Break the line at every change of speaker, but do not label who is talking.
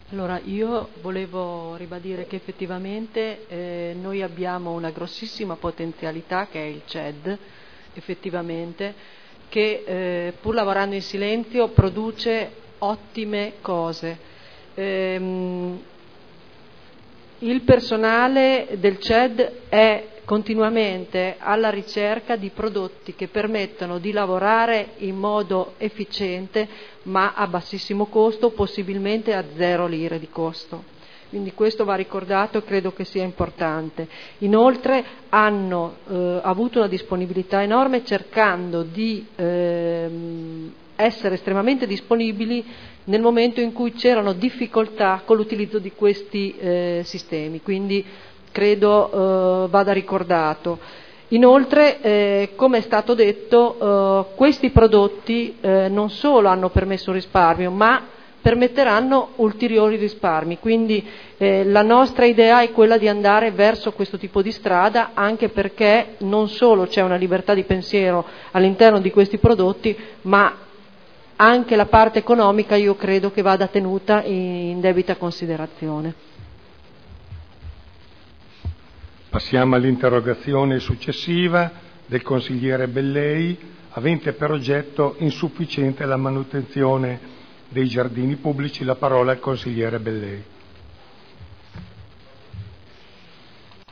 Allora, io volevo ribadire che effettivamente noi abbiamo una grossissima potenzialità che è il CED, effettivamente, che pur lavorando in silenzio produce ottime cose. Il personale del CED è continuamente alla ricerca di prodotti che permettano di lavorare in modo efficiente ma a bassissimo costo, possibilmente a 0 lire di costo. Quindi questo va ricordato e credo che sia importante. Inoltre hanno avuto una disponibilità enorme cercando di essere estremamente disponibili nel momento in cui c'erano difficoltà con l'utilizzo di questi sistemi, quindi credo vada ricordato. Inoltre, come è stato detto, questi prodotti non solo hanno permesso un risparmio, ma permetteranno ulteriori risparmi, quindi la nostra idea è quella di andare verso questo tipo di strada, anche perché non solo c'è una libertà di pensiero all'interno di questi prodotti, ma anche la parte economica io credo che vada tenuta in debita considerazione.
Passiamo all'interrogazione successiva del consigliere Bellei, avente per oggetto insufficiente la manutenzione dei giardini pubblici. La parola al consigliere Bellei.